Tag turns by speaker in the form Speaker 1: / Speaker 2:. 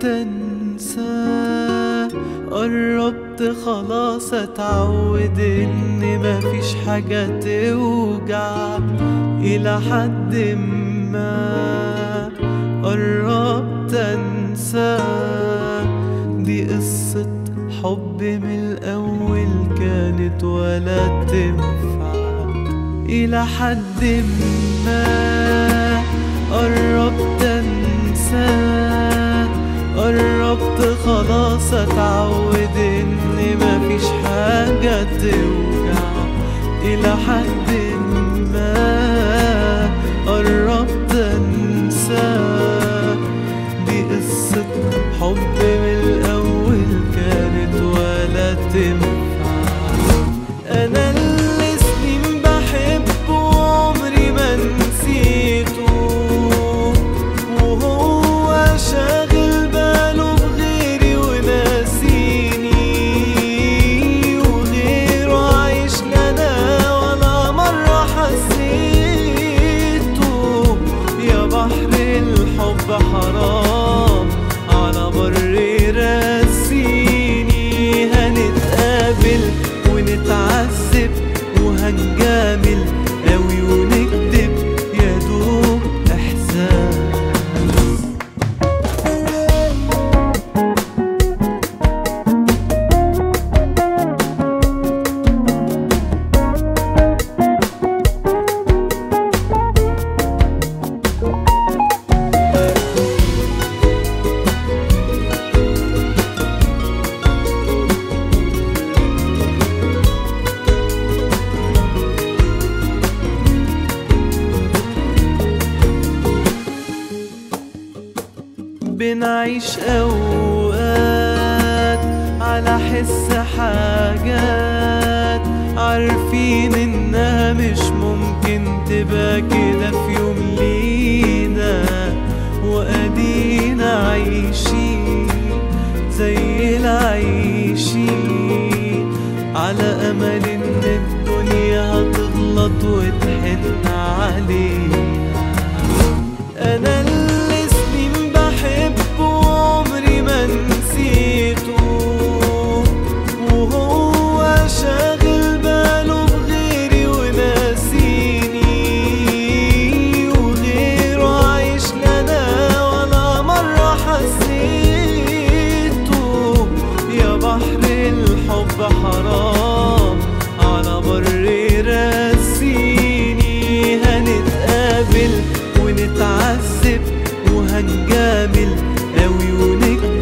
Speaker 1: انساه، قربت خلاص اتعود ان مفيش حاجة توجع الى حد ما. قربت انساه، دي قصة حب من الاول كانت ولا تنفع الى حد ما. قربت انساه، قربت خلاص اتعود ان مفيش حاجة توجع الى حد ما. قربت انساه، دي قصة حب من الاول كانت ولا تنفع. انا اللي سنين بحبه وعمري ما نسيته، وهو شاغل باله بغيري وناسيني، وغيره عايش لنا ولا مرة حسيته. يا بحر الحب حرام على بر راسيني، هنتقابل ونتعذب وهنجامل قوي ونكدب يا دوب احساس. بنعيش أوقات على حس حاجات، عارفين إنها مش ممكن تبقى كده في يوم لينا، وأدينا عايشين زي العايشين على أمل إن الدنيا هتغلط وتحن علينا. أنا اللي سنين بحبه وعمري ما نسيته، وهو شاغل باله بغيري وناسيني، وغيره عايش لنا ولا مرة حسيته. يا بحر الحب حرام على بر راسيني، هنتقابل ونتعذب وهنجامل قوي ونكدب